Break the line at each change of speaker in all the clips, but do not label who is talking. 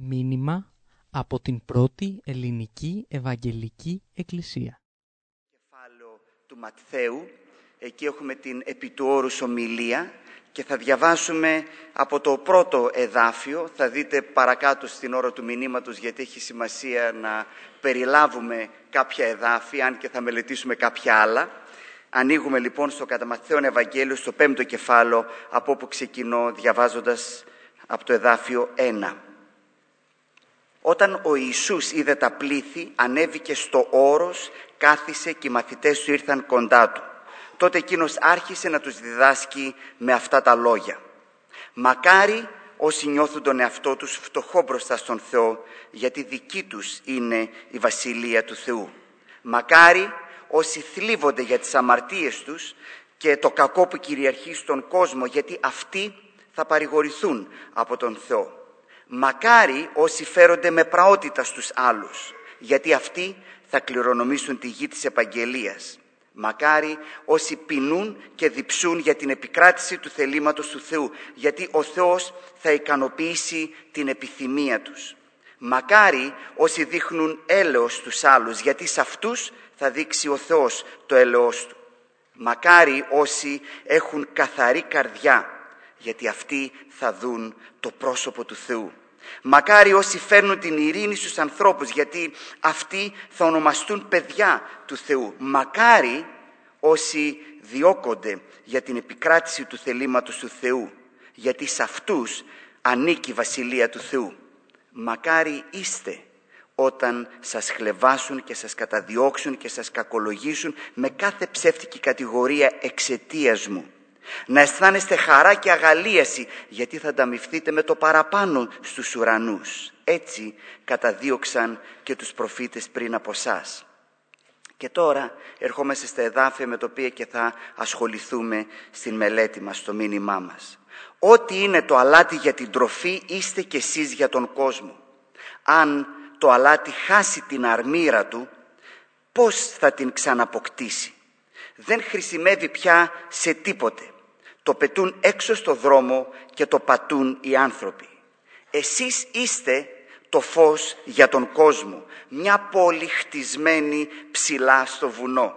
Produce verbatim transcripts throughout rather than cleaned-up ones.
Μήνυμα από την πρώτη ελληνική Ευαγγελική Εκκλησία.
Κεφάλαιο του Ματθαίου, εκεί έχουμε την επί του όρους ομιλία και θα διαβάσουμε από το πρώτο εδάφιο. Θα δείτε παρακάτω στην ώρα του μηνύματος, γιατί έχει σημασία να περιλάβουμε κάποια εδάφια, αν και θα μελετήσουμε κάποια άλλα. Ανοίγουμε λοιπόν στο κατά Ματθαίον Ευαγγέλιο, στο πέμπτο κεφάλαιο, από όπου ξεκινώ διαβάζοντας από το εδάφιο ένα. Όταν ο Ιησούς είδε τα πλήθη, ανέβηκε στο όρος, κάθισε και οι μαθητές του ήρθαν κοντά του. Τότε εκείνος άρχισε να τους διδάσκει με αυτά τα λόγια. «Μακάρι όσοι νιώθουν τον εαυτό τους φτωχό μπροστά στον Θεό, γιατί δική τους είναι η Βασιλεία του Θεού. Μακάρι όσοι θλίβονται για τις αμαρτίες τους και το κακό που κυριαρχεί στον κόσμο, γιατί αυτοί θα παρηγορηθούν από τον Θεό. Μακάρι όσοι φέρονται με πραότητα στους άλλους, γιατί αυτοί θα κληρονομήσουν τη γη της επαγγελίας. Μακάρι όσοι πεινούν και διψούν για την επικράτηση του θελήματος του Θεού, γιατί ο Θεός θα ικανοποιήσει την επιθυμία τους. Μακάρι όσοι δείχνουν έλεος στους άλλους, γιατί σε αυτούς θα δείξει ο Θεός το έλεος του. Μακάρι όσοι έχουν καθαρή καρδιά, γιατί αυτοί θα δουν το πρόσωπο του Θεού. Μακάρι όσοι φέρνουν την ειρήνη στους ανθρώπους, γιατί αυτοί θα ονομαστούν παιδιά του Θεού. Μακάρι όσοι διώκονται για την επικράτηση του θελήματος του Θεού, γιατί σε αυτούς ανήκει η Βασιλεία του Θεού. Μακάρι είστε όταν σας χλευάσουν και σας καταδιώξουν και σας κακολογήσουν με κάθε ψεύτικη κατηγορία εξαιτίας μου. Να αισθάνεστε χαρά και αγαλίαση, γιατί θα ανταμοιφθείτε με το παραπάνω στους ουρανούς. Έτσι καταδίωξαν και τους προφήτες πριν από εσάς». Και τώρα ερχόμαστε στα εδάφια με τα οποία και θα ασχοληθούμε στην μελέτη μας, στο μήνυμά μας. Ό,τι είναι το αλάτι για την τροφή, είστε κι εσείς για τον κόσμο. Αν το αλάτι χάσει την αρμύρα του, πώς θα την ξαναποκτήσει? Δεν χρησιμεύει πια σε τίποτε. Το πετούν έξω στο δρόμο και το πατούν οι άνθρωποι. Εσείς είστε το φως για τον κόσμο, μια πόλη χτισμένη ψηλά στο βουνό.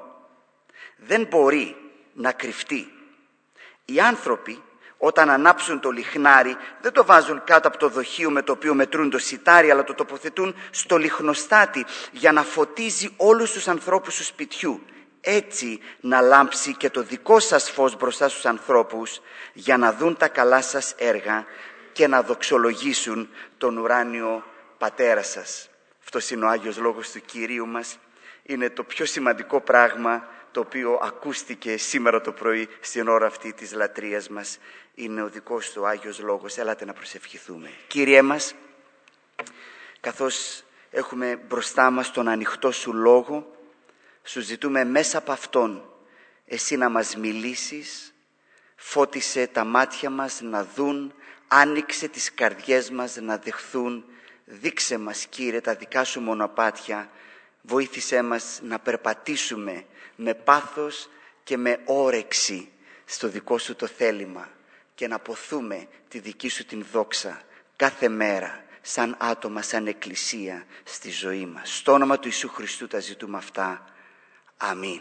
Δεν μπορεί να κρυφτεί. Οι άνθρωποι όταν ανάψουν το λιχνάρι δεν το βάζουν κάτω από το δοχείο με το οποίο μετρούν το σιτάρι, αλλά το τοποθετούν στο λιχνοστάτη για να φωτίζει όλους τους ανθρώπους του σπιτιού. Έτσι να λάμψει και το δικό σας φως μπροστά στους ανθρώπους, για να δουν τα καλά σας έργα και να δοξολογήσουν τον ουράνιο Πατέρα σας. Αυτός είναι ο Άγιος Λόγος του Κυρίου μας. Είναι το πιο σημαντικό πράγμα το οποίο ακούστηκε σήμερα το πρωί στην ώρα αυτή της λατρείας μας. Είναι ο δικός του Άγιος Λόγος. Έλατε να προσευχηθούμε. Κύριέ μας, καθώς έχουμε μπροστά μας τον ανοιχτό σου Λόγο, σου ζητούμε μέσα από αυτόν εσύ να μας μιλήσεις, φώτισε τα μάτια μας να δουν, άνοιξε τις καρδιές μας να δεχθούν. Δείξε μας, Κύριε, τα δικά σου μονοπάτια, βοήθησέ μας να περπατήσουμε με πάθος και με όρεξη στο δικό σου το θέλημα και να ποθούμε τη δική σου την δόξα κάθε μέρα, σαν άτομα, σαν εκκλησία στη ζωή μας. Στο όνομα του Ιησού Χριστού τα ζητούμε αυτά. Αμήν.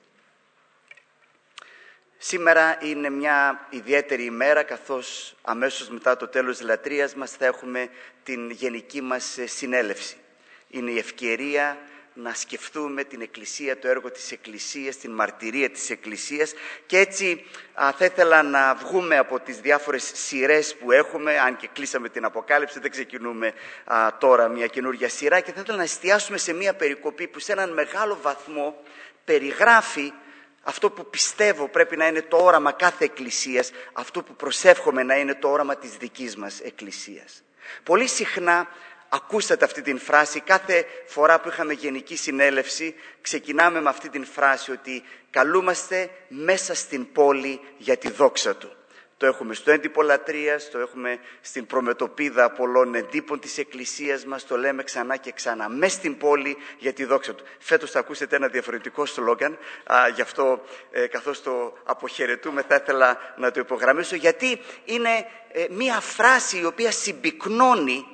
Σήμερα είναι μια ιδιαίτερη ημέρα, καθώς αμέσως μετά το τέλος της λατρείας μας θα έχουμε την γενική μας συνέλευση. Είναι η ευκαιρία να σκεφτούμε την Εκκλησία, το έργο της Εκκλησίας, την μαρτυρία της Εκκλησίας, και έτσι α, θα ήθελα να βγούμε από τις διάφορες σειρές που έχουμε, αν και κλείσαμε την Αποκάλυψη, δεν ξεκινούμε α, τώρα μια καινούργια σειρά, και θα ήθελα να εστιάσουμε σε μια περικοπή που σε έναν μεγάλο βαθμό περιγράφει αυτό που πιστεύω πρέπει να είναι το όραμα κάθε εκκλησίας, αυτό που προσεύχομαι να είναι το όραμα της δικής μας εκκλησίας. Πολύ συχνά ακούσατε αυτή την φράση, κάθε φορά που είχαμε γενική συνέλευση ξεκινάμε με αυτή την φράση, ότι καλούμαστε μέσα στην πόλη για τη δόξα του. Το έχουμε στο έντυπο λατρείας, το έχουμε στην προμετωπίδα πολλών εντύπων της Εκκλησίας μας, το λέμε ξανά και ξανά. Μες στην πόλη για τη δόξα του. Φέτος θα ακούσετε ένα διαφορετικό σλόγγαν, α, γι' αυτό ε, καθώς το αποχαιρετούμε θα ήθελα να το υπογραμμίσω, γιατί είναι ε, μία φράση η οποία συμπυκνώνει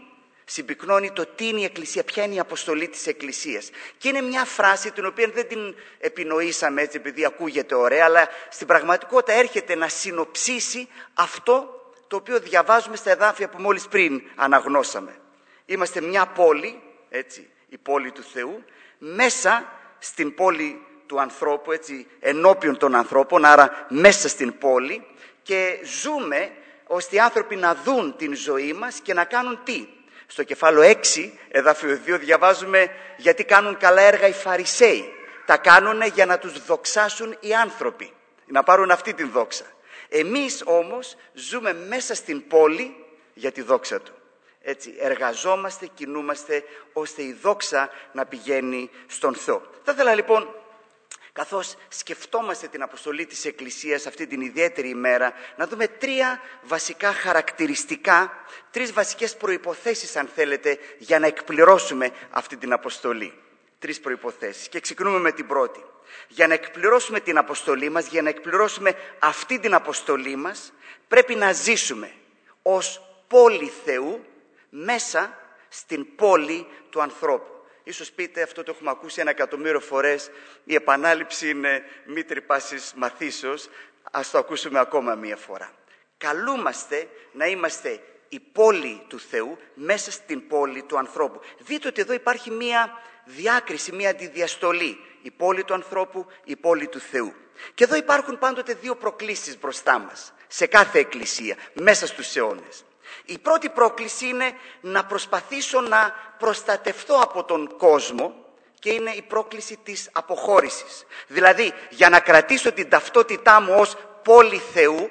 Συμπυκνώνει το τι είναι η Εκκλησία, ποια είναι η αποστολή της Εκκλησίας. Και είναι μια φράση την οποία δεν την επινοήσαμε έτσι επειδή ακούγεται ωραία, αλλά στην πραγματικότητα έρχεται να συνοψίσει αυτό το οποίο διαβάζουμε στα εδάφια που μόλις πριν αναγνώσαμε. Είμαστε μια πόλη, έτσι, η πόλη του Θεού, μέσα στην πόλη του ανθρώπου, έτσι, ενώπιον των ανθρώπων, άρα μέσα στην πόλη, και ζούμε ώστε οι άνθρωποι να δουν την ζωή μας και να κάνουν τι. Στο κεφάλαιο έξι, εδάφιο δύο, διαβάζουμε γιατί κάνουν καλά έργα οι Φαρισαίοι. Τα κάνουν για να τους δοξάσουν οι άνθρωποι, να πάρουν αυτή την δόξα. Εμείς όμως ζούμε μέσα στην πόλη για τη δόξα του. Έτσι, εργαζόμαστε, κινούμαστε, ώστε η δόξα να πηγαίνει στον Θεό. Θα ήθελα λοιπόν, καθώς σκεφτόμαστε την αποστολή της Εκκλησίας αυτή την ιδιαίτερη ημέρα, να δούμε τρία βασικά χαρακτηριστικά, τρεις βασικές προϋποθέσεις αν θέλετε, για να εκπληρώσουμε αυτή την αποστολή. Τρεις προϋποθέσεις. Και ξεκινούμε με την πρώτη. Για να εκπληρώσουμε την αποστολή μας, για να εκπληρώσουμε αυτή την αποστολή μας, πρέπει να ζήσουμε ως πόλη Θεού μέσα στην πόλη του ανθρώπου. Ίσως πείτε, αυτό το έχουμε ακούσει ένα εκατομμύριο φορές, η επανάληψη είναι μήτρη πάσης μαθήσεως, ας το ακούσουμε ακόμα μία φορά. Καλούμαστε να είμαστε η πόλη του Θεού μέσα στην πόλη του ανθρώπου. Δείτε ότι εδώ υπάρχει μία διάκριση, μία αντιδιαστολή. Η πόλη του ανθρώπου, η πόλη του Θεού. Και εδώ υπάρχουν πάντοτε δύο προκλήσεις μπροστά μας, σε κάθε εκκλησία, μέσα στους αιώνες. Η πρώτη πρόκληση είναι να προσπαθήσω να προστατευτώ από τον κόσμο και είναι η πρόκληση της αποχώρησης. Δηλαδή, για να κρατήσω την ταυτότητά μου ως πόλη Θεού,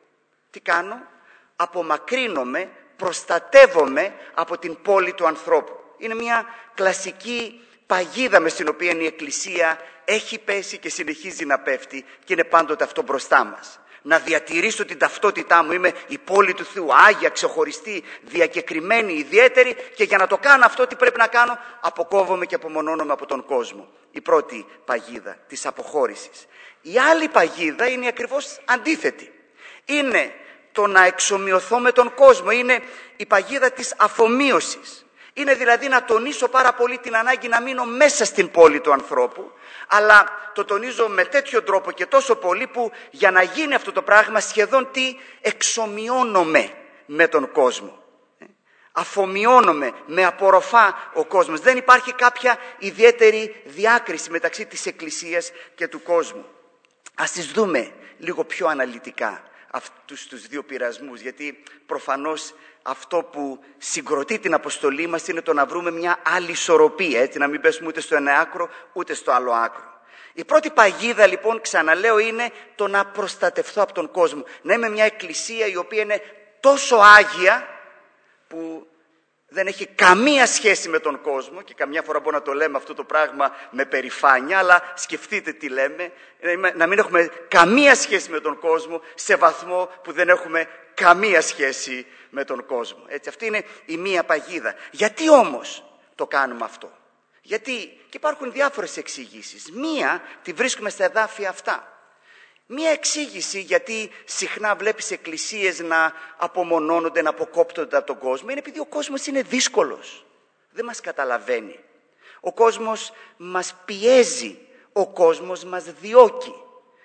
τι κάνω? Απομακρύνομαι, προστατεύομαι από την πόλη του ανθρώπου. Είναι μια κλασική παγίδα με στην οποία η Εκκλησία έχει πέσει και συνεχίζει να πέφτει και είναι πάντοτε αυτό μπροστά μας. Να διατηρήσω την ταυτότητά μου, είμαι η πόλη του Θεού, άγια, ξεχωριστή, διακεκριμένη, ιδιαίτερη, και για να το κάνω αυτό τι πρέπει να κάνω? Αποκόβομαι και απομονώνομαι από τον κόσμο. Η πρώτη παγίδα της αποχώρησης. Η άλλη παγίδα είναι ακριβώς αντίθετη. Είναι το να εξομοιωθώ με τον κόσμο, είναι η παγίδα της αφομοίωσης. Είναι δηλαδή να τονίσω πάρα πολύ την ανάγκη να μείνω μέσα στην πόλη του ανθρώπου, αλλά το τονίζω με τέτοιο τρόπο και τόσο πολύ που για να γίνει αυτό το πράγμα σχεδόν τι εξομοιώνομαι με τον κόσμο. Αφομοιώνομαι, με απορροφά ο κόσμος. Δεν υπάρχει κάποια ιδιαίτερη διάκριση μεταξύ της Εκκλησίας και του κόσμου. Ας τις δούμε λίγο πιο αναλυτικά αυτούς τους δύο πειρασμούς, γιατί προφανώς αυτό που συγκροτεί την αποστολή μας είναι το να βρούμε μια άλλη ισορροπία, έτσι, να μην πέσουμε ούτε στο ένα άκρο ούτε στο άλλο άκρο. Η πρώτη παγίδα λοιπόν, ξαναλέω, είναι το να προστατευτώ από τον κόσμο. Να είμαι μια εκκλησία η οποία είναι τόσο άγια που δεν έχει καμία σχέση με τον κόσμο, και καμιά φορά μπορούμε να το λέμε αυτό το πράγμα με περηφάνεια, αλλά σκεφτείτε τι λέμε, να μην έχουμε καμία σχέση με τον κόσμο σε βαθμό που δεν έχουμε καμία σχέση με τον κόσμο. Έτσι, αυτή είναι η μία παγίδα. Γιατί όμως το κάνουμε αυτό? Γιατί, και υπάρχουν διάφορες εξηγήσεις. Μία τη βρίσκουμε στα εδάφια αυτά. Μία εξήγηση γιατί συχνά βλέπεις εκκλησίες να απομονώνονται, να αποκόπτονται από τον κόσμο, είναι επειδή ο κόσμος είναι δύσκολος. Δεν μας καταλαβαίνει. Ο κόσμος μας πιέζει. Ο κόσμος μας διώκει.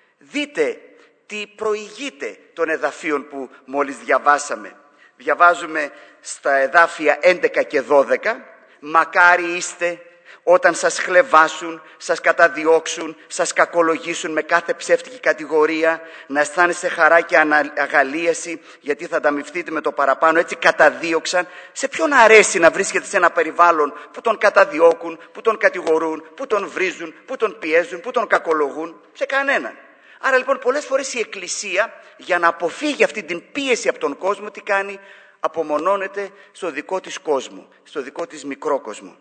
Δείτε τι προηγείται των εδαφίων που μόλις διαβάσαμε. Διαβάζουμε στα εδάφια έντεκα και δώδεκα. Μακάρι είστε όταν σας χλευάσουν, σας καταδιώξουν, σας κακολογήσουν με κάθε ψεύτικη κατηγορία, να αισθάνεστε χαρά και αγαλίαση, γιατί θα ανταμοιφθείτε με το παραπάνω. Έτσι καταδίωξαν. Σε ποιον αρέσει να βρίσκεται σε ένα περιβάλλον που τον καταδιώκουν, που τον κατηγορούν, που τον βρίζουν, που τον πιέζουν, που τον κακολογούν? Σε κανέναν. Άρα λοιπόν πολλές φορές η Εκκλησία, για να αποφύγει αυτή την πίεση από τον κόσμο, τι κάνει? Απομονώνεται στο δικό της κόσμο, στο δικό της μικρό κόσμο.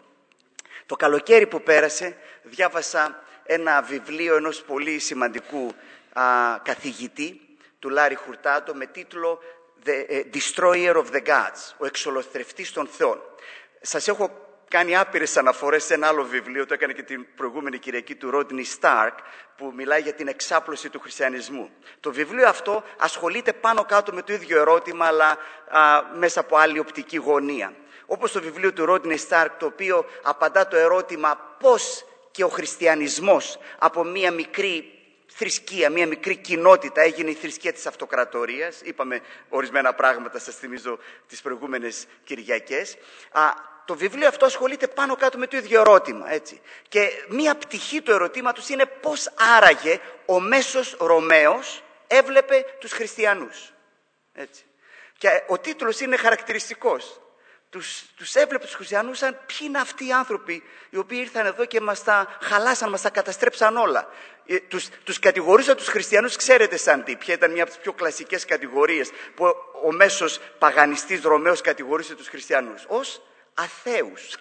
Το καλοκαίρι που πέρασε διάβασα ένα βιβλίο ενός πολύ σημαντικού α, καθηγητή, του Λάρι Χουρτάντο, με τίτλο The Destroyer of the Gods, ο εξολοθρευτής των θεών. Σας έχω κάνει άπειρες αναφορές σε ένα άλλο βιβλίο, το έκανε και την προηγούμενη Κυριακή, του Ρόντνι Στάρκ, που μιλάει για την εξάπλωση του χριστιανισμού. Το βιβλίο αυτό ασχολείται πάνω κάτω με το ίδιο ερώτημα, αλλά α, μέσα από άλλη οπτική γωνία. Όπως το βιβλίο του Ρόντνεϊ Στάρκ, το οποίο απαντά το ερώτημα πώς και ο χριστιανισμός από μία μικρή θρησκεία, μία μικρή κοινότητα έγινε η θρησκεία της αυτοκρατορίας. Είπαμε ορισμένα πράγματα, σας θυμίζω, τις προηγούμενες Κυριακές. Α, το βιβλίο αυτό ασχολείται πάνω κάτω με το ίδιο ερώτημα, έτσι. Και μία πτυχή του ερωτήματος είναι πώς άραγε ο μέσος Ρωμαίος έβλεπε τους χριστιανούς. Έτσι. Και ο τίτλος είναι χαρακτηριστικός. Τους, τους έβλεπε τους χριστιανούς σαν ποιοι είναι αυτοί οι άνθρωποι οι οποίοι ήρθαν εδώ και μας τα χαλάσαν, μας τα καταστρέψαν όλα. Ε, τους, τους κατηγορούσαν τους χριστιανούς, ξέρετε σαν τι, ποια ήταν μια από τις πιο κλασικές κατηγορίες που ο, ο μέσος παγανιστής Ρωμαίος κατηγορούσε τους χριστιανούς? Ως αθέους.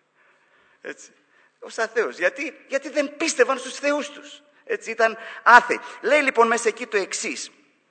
Έτσι. Ως αθέους. Γιατί, γιατί δεν πίστευαν στους θεούς τους. Έτσι, ήταν άθεοι. Λέει λοιπόν μέσα εκεί το εξής.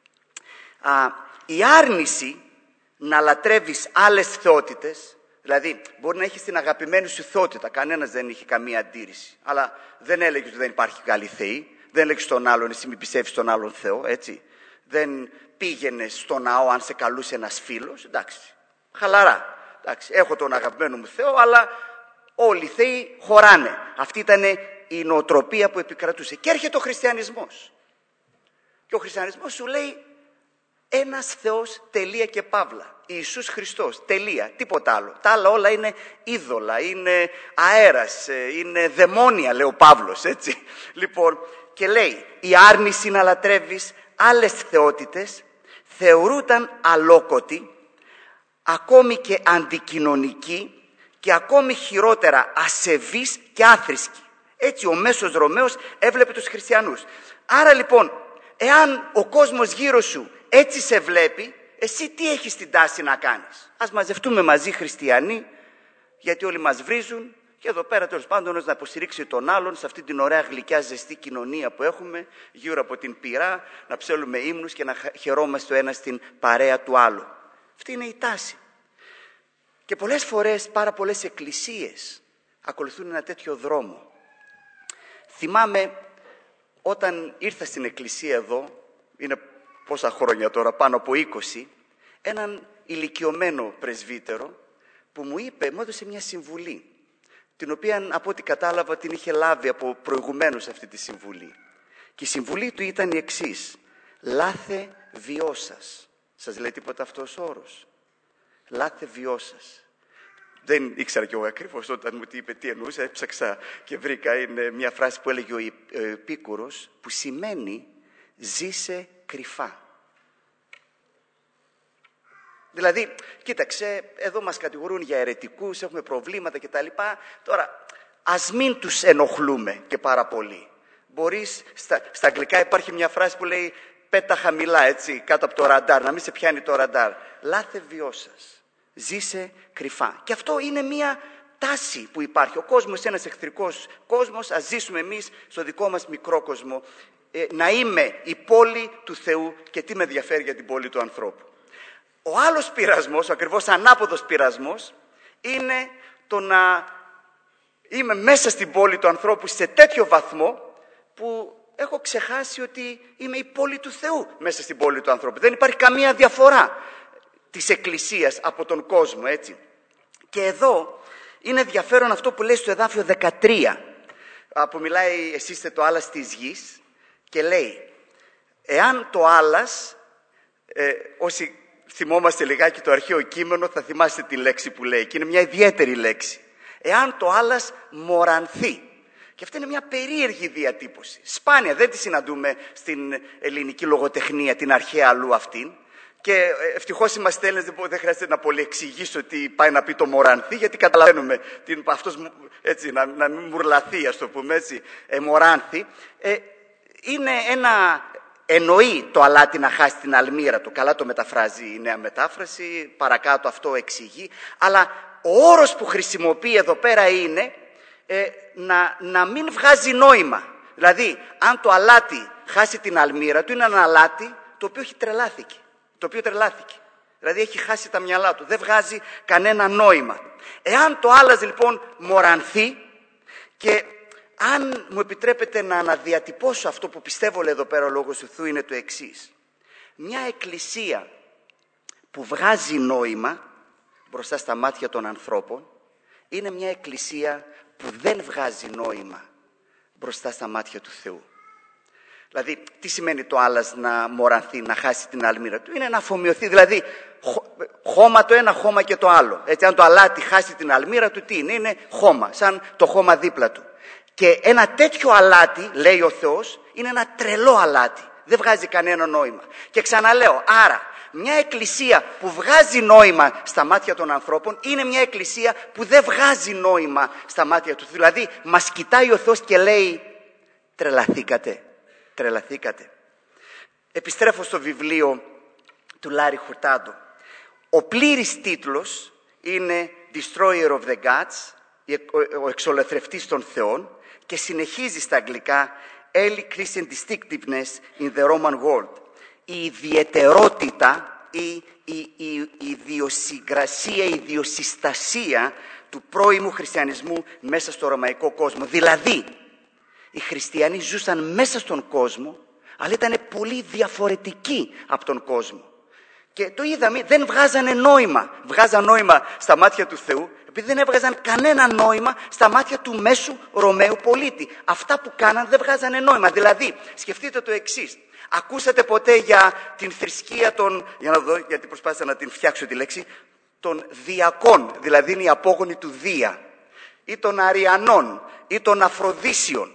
Α, η άρνηση να λατρεύεις άλλες θεότητες, δηλαδή μπορεί να έχεις την αγαπημένη σου θεότητα, κανένας δεν είχε καμία αντίρρηση, αλλά δεν έλεγες ότι δεν υπάρχει καλή θεή, δεν έλεγες στον άλλον εσύ μη πιστεύεις στον άλλον Θεό, έτσι. Δεν πήγαινες στο ναό αν σε καλούσε ένας φίλος, εντάξει, χαλαρά, εντάξει, έχω τον αγαπημένο μου Θεό, αλλά όλοι οι θεοί χωράνε. Αυτή ήταν η νοοτροπία που επικρατούσε. Και έρχεται ο χριστιανισμός. Και ο χριστιανισμός σου λέει ένας Θεός, τελεία και παύλα. Ιησούς Χριστός, τελεία, τίποτα άλλο. Τα άλλα όλα είναι είδωλα, είναι αέρας, είναι δαιμόνια, λέει ο Παύλος, έτσι. Λοιπόν, και λέει, η άρνηση να λατρεύεις άλλες θεότητες θεωρούταν αλόκοτη, ακόμη και αντικοινωνική και ακόμη χειρότερα ασεβής και άθρησκη. Έτσι ο μέσος Ρωμαίος έβλεπε τους χριστιανούς. Άρα λοιπόν, εάν ο κόσμος γύρω σου έτσι σε βλέπει, εσύ τι έχεις την τάση να κάνεις? Ας μαζευτούμε μαζί χριστιανοί, γιατί όλοι μας βρίζουν, και εδώ πέρα τέλος πάντων να υποστηρίξει τον άλλον σε αυτή την ωραία γλυκιά ζεστή κοινωνία που έχουμε γύρω από την πυρά, να ψέλουμε ύμνους και να χαιρόμαστε ο ένας στην παρέα του άλλου. Αυτή είναι η τάση. Και πολλές φορές πάρα πολλές εκκλησίες ακολουθούν ένα τέτοιο δρόμο. Θυμάμαι όταν ήρθα στην εκκλησία εδώ, είναι πόσα χρόνια τώρα, πάνω από είκοσι, έναν ηλικιωμένο πρεσβύτερο που μου είπε, μου έδωσε μια συμβουλή, την οποία από ό,τι κατάλαβα την είχε λάβει από προηγουμένως αυτή τη συμβουλή. Και η συμβουλή του ήταν η εξής: λάθε βιώσας. Σας λέει τίποτα αυτός ο όρος? Λάθε βιώσας. Δεν ήξερα κι εγώ ακριβώς όταν μου τι είπε τι εννοούσε, έψαξα και βρήκα. Είναι μια φράση που έλεγε ο Επίκουρος, που σημαίνει ζήσε κρυφά. Δηλαδή, κοίταξε, εδώ μας κατηγορούν για αιρετικούς, έχουμε προβλήματα κτλ. Τώρα, ας μην τους ενοχλούμε και πάρα πολύ. Μπορείς, στα, στα αγγλικά υπάρχει μια φράση που λέει πέτα χαμηλά, έτσι, κάτω από το ραντάρ, να μην σε πιάνει το ραντάρ. Λάθε βιώσας, ζήσε κρυφά. Και αυτό είναι μια τάση που υπάρχει. Ο κόσμος είναι ένας εχθρικός κόσμος, ας ζήσουμε εμείς στο δικό μας μικρό κόσμο. Ε, να είμαι η πόλη του Θεού και τι με ενδιαφέρει για την πόλη του ανθρώπου. Ο άλλος πειρασμός, ο ακριβώς ανάποδος πειρασμός, είναι το να είμαι μέσα στην πόλη του ανθρώπου σε τέτοιο βαθμό που έχω ξεχάσει ότι είμαι η πόλη του Θεού μέσα στην πόλη του ανθρώπου. Δεν υπάρχει καμία διαφορά της Εκκλησίας από τον κόσμο, έτσι. Και εδώ είναι ενδιαφέρον αυτό που λέει στο εδάφιο δεκατρία, που μιλάει εσείς είστε το άλας της γης, και λέει, εάν το άλας, ε, όσοι θυμόμαστε λιγάκι το αρχαίο κείμενο θα θυμάστε τη λέξη που λέει, και είναι μια ιδιαίτερη λέξη. Εάν το άλας μορανθεί. Και αυτή είναι μια περίεργη διατύπωση. Σπάνια, δεν τη συναντούμε στην ελληνική λογοτεχνία, την αρχαία αλλού αυτήν. Και ευτυχώς είμαστε Έλληνες, δεν χρειάζεται να πολύ εξηγήσω τι πάει να πει το μορανθεί, γιατί καταλαβαίνουμε την, αυτός έτσι, να, να μην μουρλαθεί, ας το πούμε έτσι, ε, μοράνθη. Ε, είναι ένα... Εννοεί το αλάτι να χάσει την αλμύρα του. Καλά το μεταφράζει η νέα μετάφραση, παρακάτω αυτό εξηγεί. Αλλά ο όρος που χρησιμοποιεί εδώ πέρα είναι ε, να, να μην βγάζει νόημα. Δηλαδή, αν το αλάτι χάσει την αλμύρα του, είναι ένα αλάτι το οποίο έχει τρελάθηκε. Το οποίο τρελάθηκε. Δηλαδή έχει χάσει τα μυαλά του. Δεν βγάζει κανένα νόημα. Εάν το άλας λοιπόν μορανθεί, και αν μου επιτρέπετε να αναδιατυπώσω αυτό που πιστεύω λέει εδώ πέρα ο Λόγος του Θεού, είναι το εξής. Μια εκκλησία που βγάζει νόημα μπροστά στα μάτια των ανθρώπων είναι μια εκκλησία που δεν βγάζει νόημα μπροστά στα μάτια του Θεού. Δηλαδή, τι σημαίνει το άλας να μορανθεί, να χάσει την αλμύρα του? Είναι να αφομοιωθεί, δηλαδή χώμα το ένα, χώμα και το άλλο. Έτσι, αν το αλάτι χάσει την αλμύρα του, τι είναι? Είναι χώμα, σαν το χώμα δίπλα του. Και ένα τέτοιο αλάτι, λέει ο Θεός, είναι ένα τρελό αλάτι. Δεν βγάζει κανένα νόημα. Και ξαναλέω, άρα, μια εκκλησία που βγάζει νόημα στα μάτια των ανθρώπων είναι μια εκκλησία που δεν βγάζει νόημα στα μάτια του Θεού. Δηλαδή, μας κοιτάει ο Θεός και λέει, τρελαθήκατε, τρελαθήκατε. Επιστρέφω στο βιβλίο του Λάρι Χουρτάντο. Ο πλήρης τίτλος είναι Destroyer of the Gods, ο εξολοθρευτής των θεών, και συνεχίζει στα αγγλικά Early Christian Distinctiveness in the Roman World. Η ιδιαιτερότητα, η, η, η, η ιδιοσυγκρασία, η ιδιοσυστασία του πρώιμου χριστιανισμού μέσα στο ρωμαϊκό κόσμο. Δηλαδή, οι χριστιανοί ζούσαν μέσα στον κόσμο, αλλά ήταν πολύ διαφορετικοί από τον κόσμο. Και το είδαμε, δεν βγάζανε νόημα. Βγάζαν νόημα στα μάτια του Θεού, επειδή δεν έβγαζαν κανένα νόημα στα μάτια του μέσου Ρωμαίου πολίτη. Αυτά που κάναν δεν βγάζανε νόημα. Δηλαδή, σκεφτείτε το εξής. Ακούσατε ποτέ για την θρησκεία των, για να δω, γιατί προσπάθησα να την φτιάξω τη λέξη, των Διακών, δηλαδή είναι οι απόγονοι του Δία, ή των Αριανών, ή των Αφροδίσιων?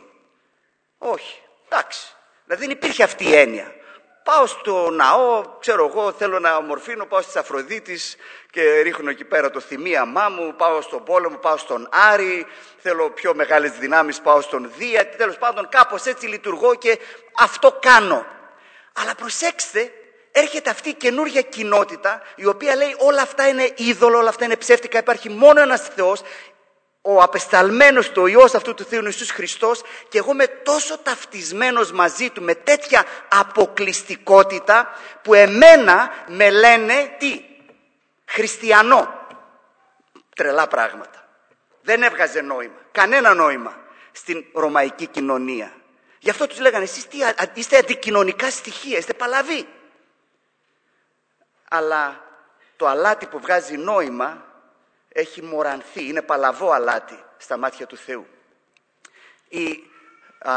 Όχι. Εντάξει. Δηλαδή δεν υπήρχε αυτή η έννοια. Πάω στο ναό, ξέρω εγώ, θέλω να ομορφύνω, πάω στις Αφροδίτης και ρίχνω εκεί πέρα το θυμίαμά μου, πάω στον πόλεμο, πάω στον Άρη, θέλω πιο μεγάλες δυνάμεις, πάω στον Δία, τέλος πάντων κάπως έτσι λειτουργώ και αυτό κάνω. Αλλά προσέξτε, έρχεται αυτή η καινούργια κοινότητα η οποία λέει όλα αυτά είναι είδωλο, όλα αυτά είναι ψεύτικα, υπάρχει μόνο ένας Θεός, ο απεσταλμένος του, ο Υιός αυτού του Θεού Ιησούς Χριστός, και εγώ είμαι τόσο ταυτισμένος μαζί του με τέτοια αποκλειστικότητα που εμένα με λένε τι? Χριστιανό. Τρελά πράγματα. Δεν έβγαζε νόημα, κανένα νόημα στην ρωμαϊκή κοινωνία. Γι' αυτό τους λέγανε, εσείς τι, είστε αντικοινωνικά στοιχεία, είστε παλαβοί. Αλλά το αλάτι που βγάζει νόημα έχει μορανθεί, είναι παλαβό αλάτι στα μάτια του Θεού. Η, α,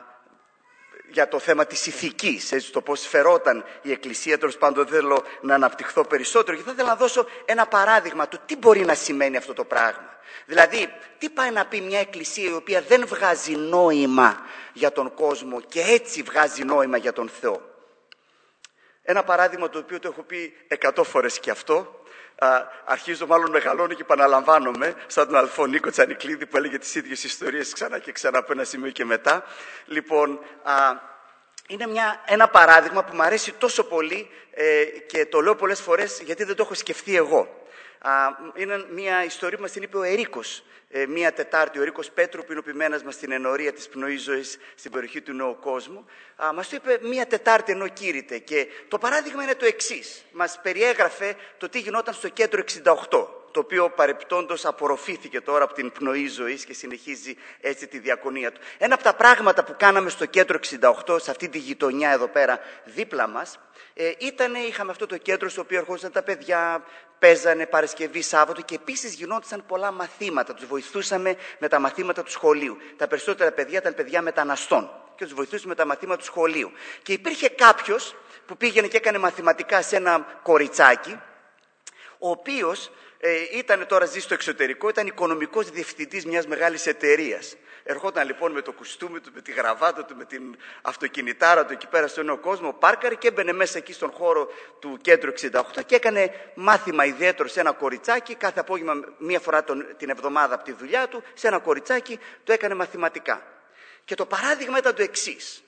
για το θέμα της ηθικής, έτσι, το πώς φερόταν η Εκκλησία, τέλος πάντων δεν θέλω να αναπτυχθώ περισσότερο και θα ήθελα να δώσω ένα παράδειγμα του τι μπορεί να σημαίνει αυτό το πράγμα. Δηλαδή, τι πάει να πει μια Εκκλησία η οποία δεν βγάζει νόημα για τον κόσμο και έτσι βγάζει νόημα για τον Θεό? Ένα παράδειγμα το οποίο το έχω πει εκατό φορές και αυτό. Α, αρχίζω μάλλον μεγαλώνω και επαναλαμβάνομαι, σαν τον αδελφό Νίκο Τσανικλίδη που έλεγε τις ίδιες ιστορίες ξανά και ξανά από ένα σημείο και μετά. Λοιπόν, α, είναι μια, ένα παράδειγμα που μου αρέσει τόσο πολύ ε, και το λέω πολλές φορές γιατί δεν το έχω σκεφτεί εγώ. Α, είναι μια ιστορία που μας την είπε ο Ερίκος. Ε, μία Τετάρτη, ο Ερίκος Πέτρου, που είναι ο ποιμένας μας στην ενορία της πνοής ζωής στην περιοχή του Νέου Κόσμου, α, μας το είπε μία Τετάρτη ενώ κήρυτε. Και το παράδειγμα είναι το εξής. Μας περιέγραφε το τι γινόταν στο κέντρο εξήντα οκτώ, το οποίο παρεπιπτόντως απορροφήθηκε τώρα από την πνοή ζωής και συνεχίζει έτσι τη διακονία του. Ένα από τα πράγματα που κάναμε στο κέντρο εξήντα οκτώ, σε αυτή τη γειτονιά εδώ πέρα δίπλα μας, ε, ήταν, είχαμε αυτό το κέντρο στο οποίο ερχόντουσαν τα παιδιά, παίζανε Παρασκευή, Σάββατο και επίσης γινόντουσαν πολλά μαθήματα. Τους βοηθούσαμε με τα μαθήματα του σχολείου. Τα περισσότερα παιδιά ήταν παιδιά μεταναστών και τους βοηθούσαμε με τα μαθήματα του σχολείου. Και υπήρχε κάποιος που πήγαινε και έκανε μαθηματικά σε ένα κοριτσάκι, ο οποίος ε, ήταν τώρα ζει στο εξωτερικό, ήταν οικονομικός διευθυντής μιας μεγάλης εταιρείας. Ερχόταν λοιπόν με το κουστούμι του, με τη γραβάτα του, με την αυτοκινητάρα του εκεί πέρα στον Νέο Κόσμο, πάρκαρε και έμπαινε μέσα εκεί στον χώρο του κέντρου εξήντα οκτώ και έκανε μάθημα ιδιαίτερο σε ένα κοριτσάκι. Κάθε απόγευμα, μία φορά τον, την εβδομάδα από τη δουλειά του, σε ένα κοριτσάκι το έκανε μαθηματικά. Και το παράδειγμα ήταν το εξής.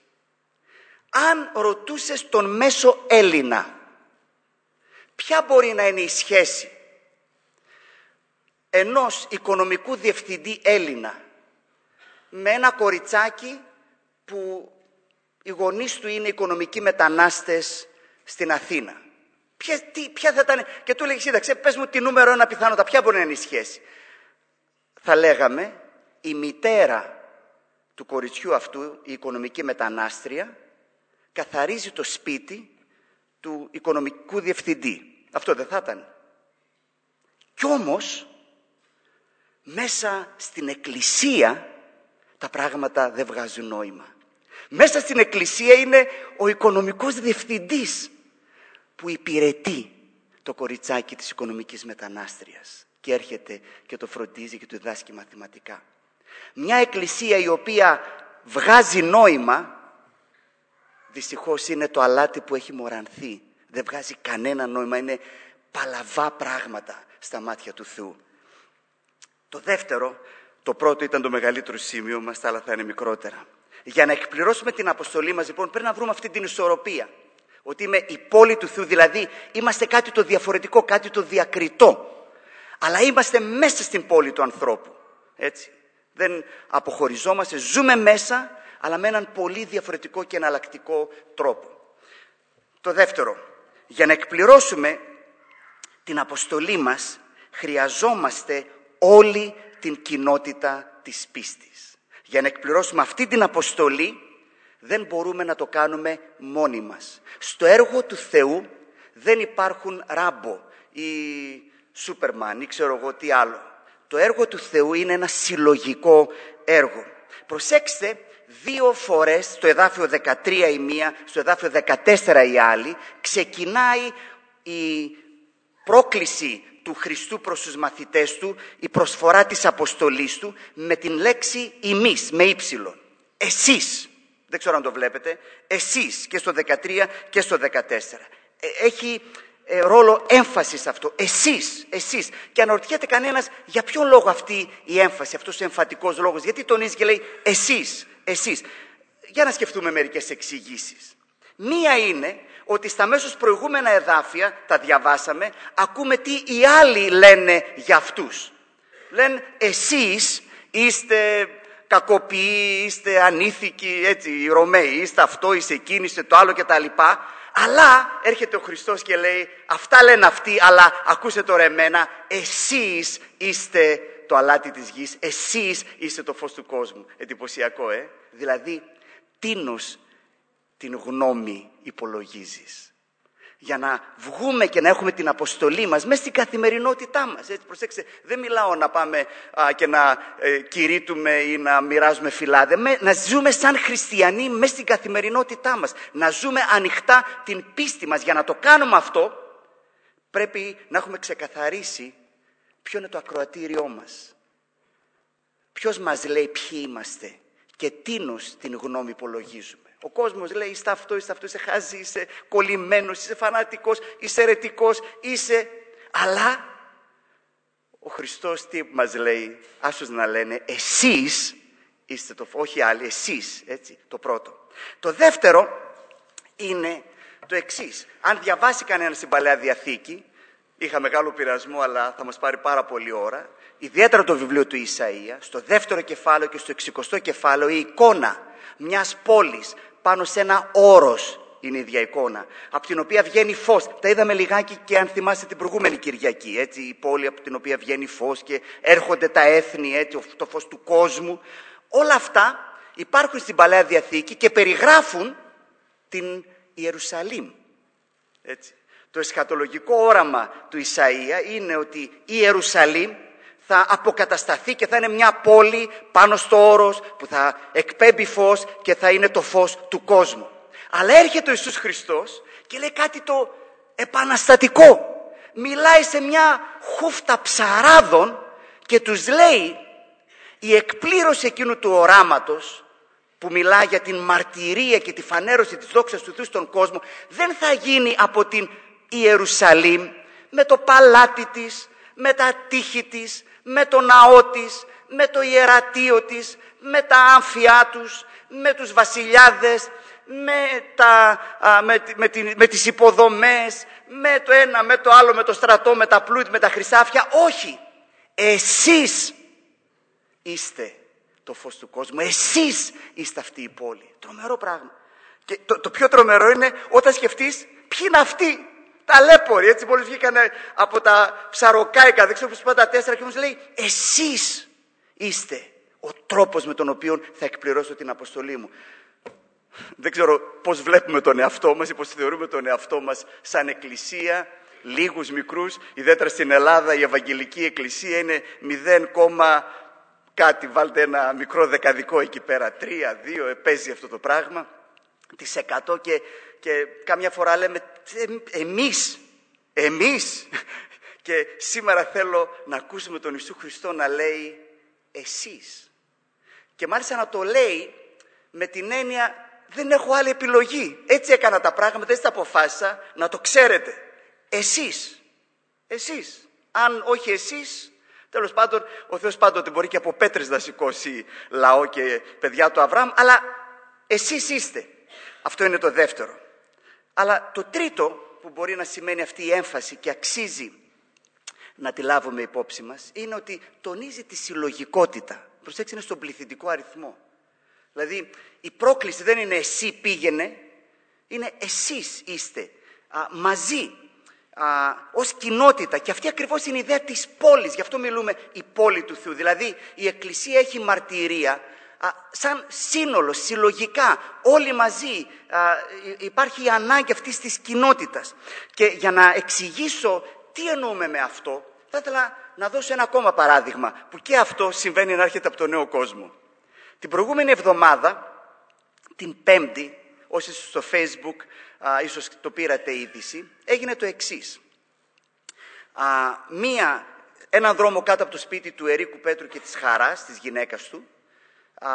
Αν ρωτούσες τον μέσο Έλληνα ποια μπορεί να είναι η σχέση ενός οικονομικού διευθυντή Έλληνα με ένα κοριτσάκι που οι γονείς του είναι οικονομικοί μετανάστες στην Αθήνα, ποια, τι, ποια θα ήταν? Και του έλεγε, σύνταξε, πες μου τη νούμερο ένα πιθανότητα, ποια μπορεί να είναι η σχέση? Θα λέγαμε, η μητέρα του κοριτσιού αυτού, η οικονομική μετανάστρια, καθαρίζει το σπίτι του οικονομικού διευθυντή. Αυτό δεν θα ήταν? Κι όμως, μέσα στην Εκκλησία τα πράγματα δεν βγάζουν νόημα. Μέσα στην Εκκλησία είναι ο οικονομικός διευθυντής που υπηρετεί το κοριτσάκι της οικονομικής μετανάστριας και έρχεται και το φροντίζει και του διδάσκει μαθηματικά. Μια Εκκλησία η οποία βγάζει νόημα, δυστυχώς είναι το αλάτι που έχει μορανθεί. Δεν βγάζει κανένα νόημα, είναι παλαβά πράγματα στα μάτια του Θεού. Το δεύτερο, το πρώτο ήταν το μεγαλύτερο σημείο μας, τα άλλα θα είναι μικρότερα. Για να εκπληρώσουμε την αποστολή μας, λοιπόν, πρέπει να βρούμε αυτή την ισορροπία. Ότι είμαι η πόλη του Θεού, δηλαδή είμαστε κάτι το διαφορετικό, κάτι το διακριτό. Αλλά είμαστε μέσα στην πόλη του ανθρώπου. Έτσι. Δεν αποχωριζόμαστε, ζούμε μέσα, αλλά με έναν πολύ διαφορετικό και εναλλακτικό τρόπο. Το δεύτερο, για να εκπληρώσουμε την αποστολή μας, χρειαζόμαστε όλη την κοινότητα της πίστης. Για να εκπληρώσουμε αυτή την αποστολή, δεν μπορούμε να το κάνουμε μόνοι μας. Στο έργο του Θεού δεν υπάρχουν Ράμπο ή Σούπερμαν ή ξέρω εγώ τι άλλο. Το έργο του Θεού είναι ένα συλλογικό έργο. Προσέξτε, δύο φορές, στο εδάφιο δεκατρία η μία, στο εδάφιο δεκατέσσερα η άλλη, ξεκινάει η πρόκληση του Χριστού προς τους μαθητές του, η προσφορά της αποστολής του, με την λέξη ημείς, με ύψιλον. Εσείς, δεν ξέρω αν το βλέπετε, εσείς και στο δεκατρία και στο δεκατέσσερα. Έχει ε, ρόλο έμφασης αυτό. Εσείς, εσείς. Και αναρωτιέται κανένας για ποιον λόγο αυτή η έμφαση, αυτός ο εμφατικός λόγος. Γιατί τονίζει και λέει εσείς, εσείς. Για να σκεφτούμε μερικές εξηγήσεις. Μία είναι ότι στα μέσως προηγούμενα εδάφια, τα διαβάσαμε, ακούμε τι οι άλλοι λένε για αυτούς. Λένε εσείς είστε κακοποιοί, είστε ανήθικοι, έτσι, οι Ρωμαίοι, είστε αυτό, είστε εκείνοι, είστε το άλλο κτλ. Αλλά έρχεται ο Χριστός και λέει, αυτά λένε αυτοί, αλλά ακούστε τώρα εμένα, εσείς είστε το αλάτι της γης, εσείς είστε το φως του κόσμου. Εντυπωσιακό, ε. Δηλαδή, τίνος την γνώμη υπολογίζεις. Για να βγούμε και να έχουμε την αποστολή μας μέσα στην καθημερινότητά μας. Έτσι, προσέξτε, δεν μιλάω να πάμε α, και να ε, κηρύττουμε ή να μοιράζουμε φυλάδε. Με, να ζούμε σαν χριστιανοί μέσα στην καθημερινότητά μας. Να ζούμε ανοιχτά την πίστη μας. Για να το κάνουμε αυτό, πρέπει να έχουμε ξεκαθαρίσει ποιο είναι το ακροατήριό μας. Ποιος μας λέει ποιοι είμαστε και τίνος την γνώμη υπολογίζουμε. Ο κόσμος λέει είστε αυτό, είστε αυτό, είσαι χάζι, είσαι κολλημένος, είσαι φανατικός, είσαι αιρετικός, είσαι... Αλλά ο Χριστός τι μας λέει, άσως να λένε εσείς είστε το φως, όχι άλλοι, εσείς, έτσι, το πρώτο. Το δεύτερο είναι το εξής. Αν διαβάσει κανένα στην Παλαιά Διαθήκη, είχα μεγάλο πειρασμό αλλά θα μας πάρει πάρα πολλή ώρα, ιδιαίτερα το βιβλίο του Ισαΐα, στο δεύτερο κεφάλαιο και στο εξηκοστό κεφάλαιο, η εικόνα μιας πόλης πάνω σε ένα όρος είναι η ίδια εικόνα, από την οποία βγαίνει φως. Τα είδαμε λιγάκι και αν θυμάστε την προηγούμενη Κυριακή, έτσι, η πόλη από την οποία βγαίνει φως και έρχονται τα έθνη, έτσι, το φως του κόσμου. Όλα αυτά υπάρχουν στην Παλαιά Διαθήκη και περιγράφουν την Ιερουσαλήμ. Έτσι. Το εσχατολογικό όραμα του Ισαΐα είναι ότι η Ιερουσαλήμ θα αποκατασταθεί και θα είναι μια πόλη πάνω στο όρος που θα εκπέμπει φως και θα είναι το φως του κόσμου. Αλλά έρχεται ο Ιησούς Χριστός και λέει κάτι το επαναστατικό. Μιλάει σε μια χούφτα ψαράδων και τους λέει η εκπλήρωση εκείνου του οράματος που μιλά για την μαρτυρία και τη φανέρωση της δόξας του Θεού στον κόσμο δεν θα γίνει από την Ιερουσαλήμ με το παλάτι της, με τα τείχη της, με το ναό της, με το ιερατείο της, με τα άμφια τους, με τους βασιλιάδες, με, τα, α, με, με, την, με τις υποδομές, με το ένα, με το άλλο, με το στρατό, με τα πλούτη, με τα χρυσάφια. Όχι! Εσείς είστε το φως του κόσμου. Εσείς είστε αυτή η πόλη. Τρομερό πράγμα. Και το, το πιο τρομερό είναι όταν σκεφτείς ποιοι είναι αυτοί. Ταλέποροι, έτσι, μόλις βγήκανε από τα ψαροκάικα, δεν ξέρω πώς είπαν τα τέσσερα και όμως λέει εσείς είστε ο τρόπος με τον οποίο θα εκπληρώσω την αποστολή μου. Δεν ξέρω πώς βλέπουμε τον εαυτό μας ή πώς θεωρούμε τον εαυτό μας σαν εκκλησία λίγους μικρούς, ιδιαίτερα στην Ελλάδα η Ευαγγελική Εκκλησία είναι μηδέν, κάτι, βάλτε ένα μικρό δεκαδικό εκεί πέρα, τρία, δύο, παίζει αυτό το πράγμα, τις εκατό και, και κάμια φορά λέμε εμείς, εμείς. Και σήμερα θέλω να ακούσουμε τον Ιησού Χριστό να λέει εσείς. Και μάλιστα να το λέει με την έννοια δεν έχω άλλη επιλογή. Έτσι έκανα τα πράγματα, έτσι τα αποφάσισα, να το ξέρετε. Εσείς, εσείς. Αν όχι εσείς, τέλος πάντων, ο Θεός πάντοτε μπορεί και από πέτρες να σηκώσει λαό και παιδιά του Αβραάμ, αλλά εσείς είστε. Αυτό είναι το δεύτερο. Αλλά το τρίτο που μπορεί να σημαίνει αυτή η έμφαση και αξίζει να τη λάβουμε υπόψη μας, είναι ότι τονίζει τη συλλογικότητα. Προσέξτε, είναι στον πληθυντικό αριθμό. Δηλαδή, η πρόκληση δεν είναι εσύ πήγαινε, είναι εσείς είστε α, μαζί, α, ως κοινότητα. Και αυτή ακριβώς είναι η ιδέα της πόλης. Γι' αυτό μιλούμε η πόλη του Θεού. Δηλαδή, η Εκκλησία έχει μαρτυρία α, σαν σύνολο, συλλογικά, όλοι μαζί. Α, υπάρχει η ανάγκη αυτής της κοινότητας. Και για να εξηγήσω τι εννοούμε με αυτό, θα ήθελα να δώσω ένα ακόμα παράδειγμα, που και αυτό συμβαίνει να έρχεται από τον νέο κόσμο. Την προηγούμενη εβδομάδα, την Πέμπτη, όσοι στο Facebook α, ίσως το πήρατε είδηση, έγινε το εξής. Α, μία, έναν δρόμο κάτω από το σπίτι του Ερίκου Πέτρου και της Χαράς, της γυναίκας του, α,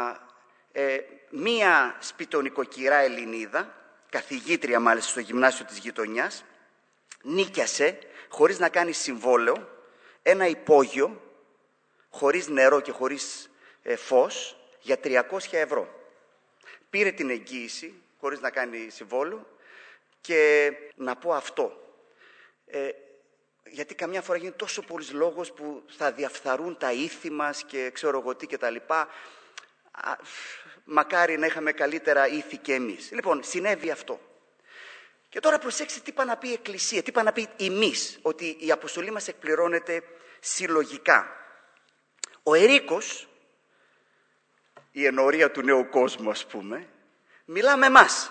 ε, μία σπιτονικοκυρά Ελληνίδα, καθηγήτρια μάλιστα στο γυμνάσιο της γειτονιάς, νίκιασε, χωρίς να κάνει συμβόλαιο, ένα υπόγειο, χωρίς νερό και χωρίς ε, φως, για τριακόσια ευρώ. Πήρε την εγγύηση, χωρίς να κάνει συμβόλαιο, και να πω αυτό. Ε, γιατί καμιά φορά γίνει τόσο πολλής λόγος που θα διαφθαρούν τα ήθη μας και ξέρω εγώ τι και τα λοιπά. Α, μακάρι να είχαμε καλύτερα ήθη και εμείς. Λοιπόν, συνέβη αυτό. Και τώρα προσέξτε τι πάει να πει η Εκκλησία, τι πάει να πει εμείς, ότι η αποστολή μας εκπληρώνεται συλλογικά. Ο Ερίκος, η ενορία του νέου κόσμου ας πούμε, μιλά με εμάς.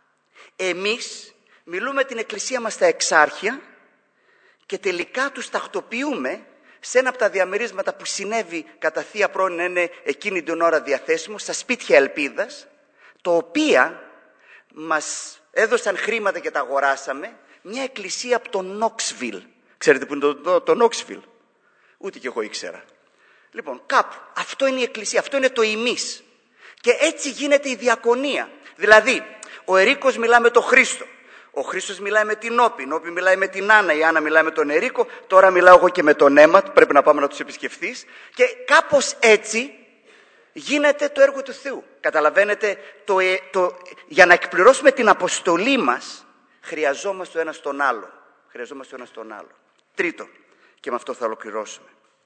Εμείς μιλούμε την Εκκλησία μας στα εξάρχεια και τελικά τους τακτοποιούμε σε ένα από τα διαμερίσματα που συνέβη κατά θεία πρόνοια, είναι εκείνη την ώρα διαθέσιμο, στα σπίτια ελπίδας, τα οποία μας έδωσαν χρήματα και τα αγοράσαμε, μια εκκλησία από το Νόξβιλ. Ξέρετε που είναι το, το, το Νόξβιλ? Ούτε κι εγώ ήξερα. Λοιπόν, κάπου. Αυτό είναι η εκκλησία, αυτό είναι το ημείς. Και έτσι γίνεται η διακονία. Δηλαδή, ο Ερίκος μιλάει με τον Χρήστο. Ο Χρήστος μιλάει με την Όπη. Η Όπη μιλάει με την Άννα. Η Άννα μιλάει με τον Ερίκο. Τώρα μιλάω εγώ και με τον Έμα. Πρέπει να πάμε να τους επισκεφθείς. Και κάπως έτσι γίνεται το έργο του Θεού. Καταλαβαίνετε, το, το, για να εκπληρώσουμε την αποστολή μας, χρειαζόμαστε το ένα στον άλλο. Χρειαζόμαστε το ένα στον άλλο. Τρίτο, και με αυτό θα ολοκληρώσουμε.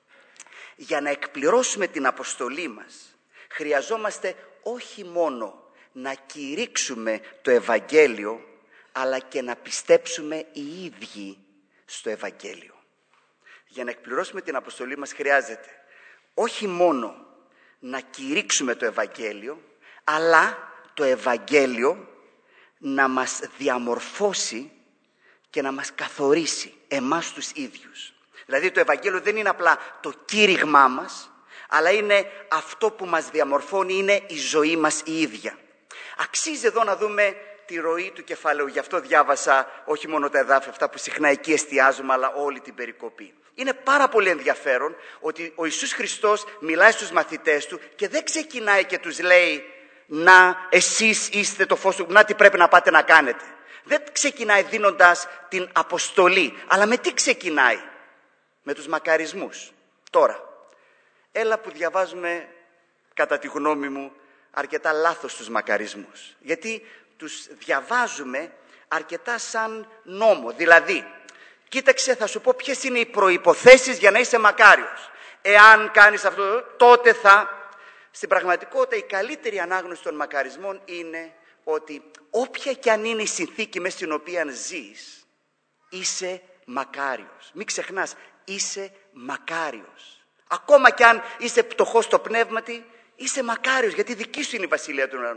Για να εκπληρώσουμε την αποστολή μας, χρειαζόμαστε όχι μόνο να κηρύξουμε το Ευαγγέλιο, αλλά και να πιστέψουμε οι ίδιοι στο Ευαγγέλιο. Για να εκπληρώσουμε την αποστολή μας χρειάζεται όχι μόνο να κηρύξουμε το Ευαγγέλιο, αλλά το Ευαγγέλιο να μας διαμορφώσει και να μας καθορίσει εμάς τους ίδιους. Δηλαδή το Ευαγγέλιο δεν είναι απλά το κήρυγμά μας, αλλά είναι αυτό που μας διαμορφώνει, είναι η ζωή μας η ίδια. Αξίζει εδώ να δούμε τη ροή του κεφαλαίου. Γι' αυτό διάβασα όχι μόνο τα εδάφια αυτά που συχνά εκεί εστιάζουμε, αλλά όλη την περικοπή. Είναι πάρα πολύ ενδιαφέρον ότι ο Ιησούς Χριστός μιλάει στους μαθητές του και δεν ξεκινάει και τους λέει «Να, εσείς είστε το φως του, να τι πρέπει να πάτε να κάνετε». Δεν ξεκινάει δίνοντας την αποστολή, αλλά με τι ξεκινάει? Με τους μακαρισμούς. Τώρα, έλα που διαβάζουμε, κατά τη γνώμη μου, αρκετά λάθος τους μακαρισμούς. Γιατί τους διαβάζουμε αρκετά σαν νόμο. Δηλαδή, κοίταξε, θα σου πω ποιες είναι οι προϋποθέσεις για να είσαι μακάριος. Εάν κάνεις αυτό, τότε θα... Στην πραγματικότητα, η καλύτερη ανάγνωση των μακαρισμών είναι ότι όποια και αν είναι η συνθήκη μέσα στην οποία ζεις, είσαι μακάριος. Μην ξεχνάς, είσαι μακάριος. Ακόμα και αν είσαι πτωχός στο πνεύματι, είσαι μακάριος, γιατί δική σου είναι η βασιλεία των ουρανών.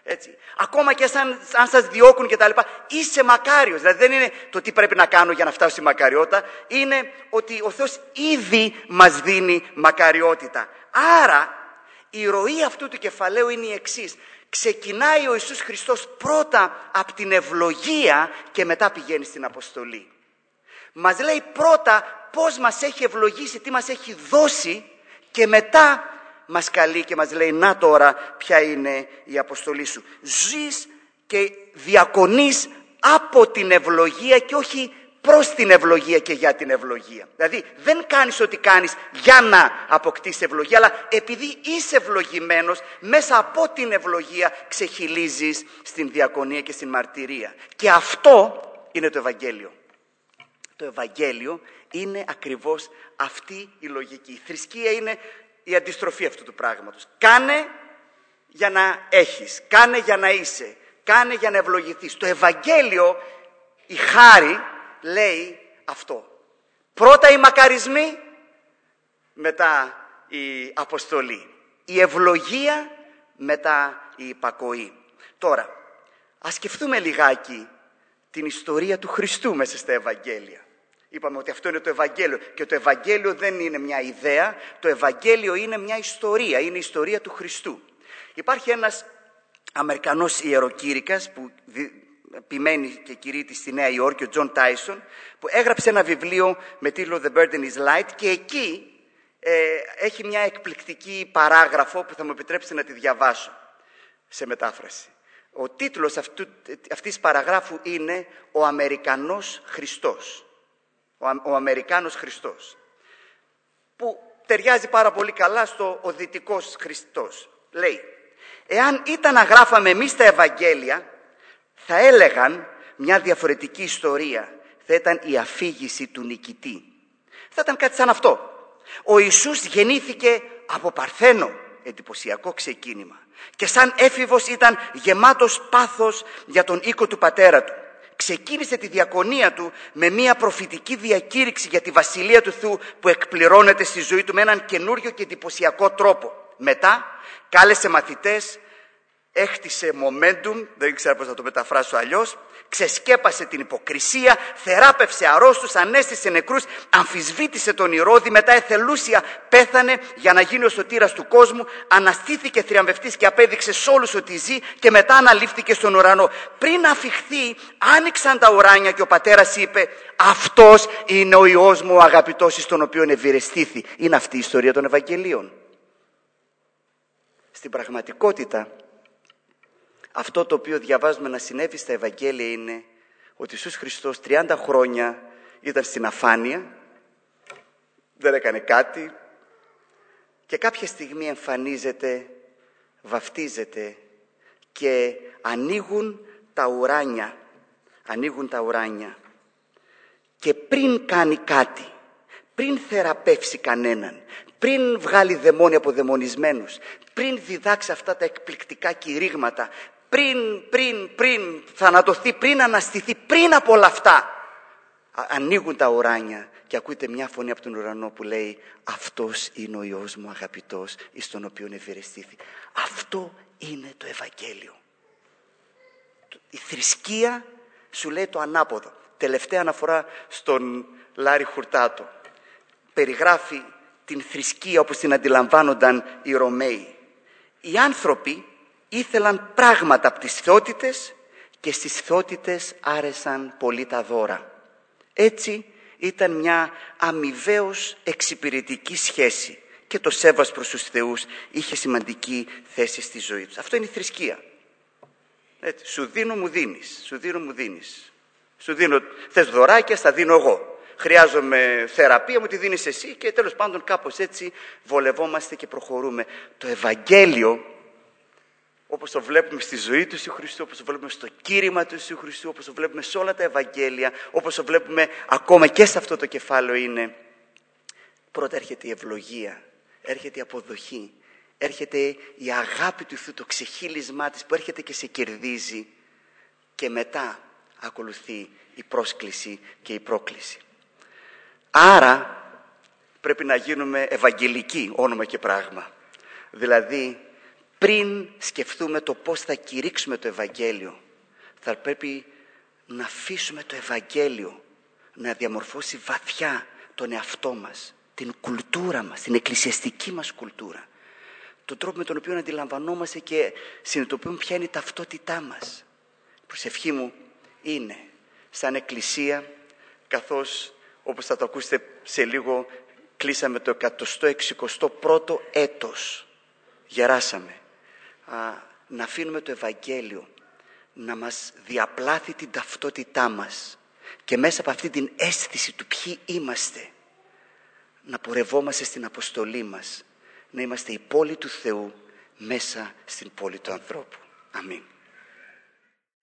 Έτσι. Ακόμα και σαν, αν σας διώκουν και τα λοιπά, είσαι μακάριος. Δηλαδή δεν είναι το τι πρέπει να κάνω για να φτάσω στη μακαριότητα, είναι ότι ο Θεός ήδη μας δίνει μακαριότητα. Άρα η ροή αυτού του κεφαλαίου είναι η εξής. Ξεκινάει ο Ιησούς Χριστός πρώτα από την ευλογία και μετά πηγαίνει στην αποστολή. Μας λέει πρώτα πώς μας έχει ευλογήσει, τι μας έχει δώσει και μετά μας καλεί και μας λέει να τώρα ποια είναι η αποστολή σου. Ζεις και διακονείς από την ευλογία και όχι προς την ευλογία και για την ευλογία. Δηλαδή δεν κάνεις ό,τι κάνεις για να αποκτήσεις ευλογία, αλλά επειδή είσαι ευλογημένος, μέσα από την ευλογία ξεχυλίζεις στην διακονία και στην μαρτυρία. Και αυτό είναι το Ευαγγέλιο. Το Ευαγγέλιο είναι ακριβώς αυτή η λογική. Η θρησκεία είναι η αντιστροφή αυτού του πράγματος. Κάνε για να έχεις, κάνε για να είσαι, κάνε για να ευλογηθείς. Το Ευαγγέλιο, η χάρη, λέει αυτό. Πρώτα οι μακαρισμοί, μετά η αποστολή. Η ευλογία, μετά η υπακοή. Τώρα, ας σκεφτούμε λιγάκι την ιστορία του Χριστού μέσα στα Ευαγγέλια. Είπαμε ότι αυτό είναι το Ευαγγέλιο και το Ευαγγέλιο δεν είναι μια ιδέα, το Ευαγγέλιο είναι μια ιστορία, είναι η ιστορία του Χριστού. Υπάρχει ένας Αμερικανός ιεροκήρυκας που επιμένει και κηρύττει στη Νέα Υόρκη, ο Τζον Τάισον, που έγραψε ένα βιβλίο με τίτλο The Burden is Light και εκεί ε, έχει μια εκπληκτική παράγραφο που θα μου επιτρέψετε να τη διαβάσω σε μετάφραση. Ο τίτλος αυτού, αυτής της παραγράφου είναι «Ο Αμερικανός Χριστός». Ο, ο Αμερικάνος Χριστός, που ταιριάζει πάρα πολύ καλά στο ο Δυτικός Χριστός. Λέει, εάν ήταν να γράφαμε εμείς τα Ευαγγέλια, θα έλεγαν μια διαφορετική ιστορία. Θα ήταν η αφήγηση του νικητή. Θα ήταν κάτι σαν αυτό. Ο Ιησούς γεννήθηκε από Παρθένο, εντυπωσιακό ξεκίνημα. Και σαν έφηβος ήταν γεμάτος πάθος για τον οίκο του πατέρα του. Ξεκίνησε τη διακονία του με μια προφητική διακήρυξη για τη Βασιλεία του Θεού που εκπληρώνεται στη ζωή του με έναν καινούριο και εντυπωσιακό τρόπο. Μετά κάλεσε μαθητές, έχτισε momentum, δεν ξέρω πώς να το μεταφράσω αλλιώς, ξεσκέπασε την υποκρισία, θεράπευσε αρρώστους, ανέστησε νεκρούς, αμφισβήτησε τον Ηρώδη, μετά εθελούσια πέθανε για να γίνει ο σωτήρας του κόσμου, αναστήθηκε θριαμβευτής και απέδειξε σε όλους ότι ζει και μετά αναλήφθηκε στον ουρανό. Πριν αφιχθεί, άνοιξαν τα ουράνια και ο πατέρας είπε, αυτός είναι ο Υιός μου ο αγαπητός εις τον οποίον ευηρεστήθη. Είναι αυτή η ιστορία των Ευαγγελίων. Στην πραγματικότητα, αυτό το οποίο διαβάζουμε να συνέβη στα Ευαγγέλια είναι ότι ο Ιησούς Χριστός τριάντα χρόνια ήταν στην αφάνεια, δεν έκανε κάτι και κάποια στιγμή εμφανίζεται, βαφτίζεται και ανοίγουν τα ουράνια, ανοίγουν τα ουράνια και πριν κάνει κάτι, πριν θεραπεύσει κανέναν, πριν βγάλει δαιμόνια από δαιμονισμένους, πριν διδάξει αυτά τα εκπληκτικά κηρύγματα, πριν, πριν, πριν θανατωθεί, πριν αναστηθεί, πριν από όλα αυτά, ανοίγουν τα ουράνια και ακούτε μια φωνή από τον ουρανό που λέει «Αυτός είναι ο Υιός μου αγαπητός, εις τον οποίον ευηρεστήθη». Αυτό είναι το Ευαγγέλιο. Η θρησκεία σου λέει το ανάποδο. Τελευταία αναφορά στον Λάρι Χουρτάτο. Περιγράφει την θρησκεία όπως την αντιλαμβάνονταν οι Ρωμαίοι. Οι άνθρωποι ήθελαν πράγματα από τις θεότητες και στις θεότητες άρεσαν πολύ τα δώρα. Έτσι ήταν μια αμοιβαίως εξυπηρετική σχέση και το σέβας προς τους θεούς είχε σημαντική θέση στη ζωή τους. Αυτό είναι η θρησκεία. Έτσι, σου δίνω, μου δίνεις. Σου δίνω, μου δίνεις. Σου δίνω, θες δωράκια, στα δίνω εγώ. Χρειάζομαι θεραπεία, μου τη δίνεις εσύ και τέλος πάντων κάπως έτσι βολευόμαστε και προχωρούμε. Το Ευαγγέλιο, όπως το βλέπουμε στη ζωή του Ιησού Χριστού, όπως το βλέπουμε στο κήρυμα του Ιησού Χριστού, όπως το βλέπουμε σε όλα τα Ευαγγέλια, όπως το βλέπουμε ακόμα και σε αυτό το κεφάλαιο είναι, πρώτα έρχεται η ευλογία, έρχεται η αποδοχή, έρχεται η αγάπη του Θεού, το ξεχύλισμά της που έρχεται και σε κερδίζει και μετά ακολουθεί η πρόσκληση και η πρόκληση. Άρα πρέπει να γίνουμε ευαγγελικοί, όνομα και πράγμα. Δηλαδή πριν σκεφτούμε το πώς θα κηρύξουμε το Ευαγγέλιο, θα πρέπει να αφήσουμε το Ευαγγέλιο να διαμορφώσει βαθιά τον εαυτό μας, την κουλτούρα μας, την εκκλησιαστική μας κουλτούρα, τον τρόπο με τον οποίο αντιλαμβανόμαστε και συνειδητοποιούμε ποια είναι η ταυτότητά μας. Η προσευχή μου είναι σαν εκκλησία, καθώς όπως θα το ακούσετε σε λίγο, κλείσαμε το εκατοστό εξηκοστό πρώτο έτος, γεράσαμε, α, να αφήνουμε το Ευαγγέλιο να μας διαπλάθει την ταυτότητά μας και μέσα από αυτή την αίσθηση του ποιοι είμαστε, να πορευόμαστε στην αποστολή μας, να είμαστε η πόλη του Θεού μέσα στην πόλη του ανθρώπου. Αμήν.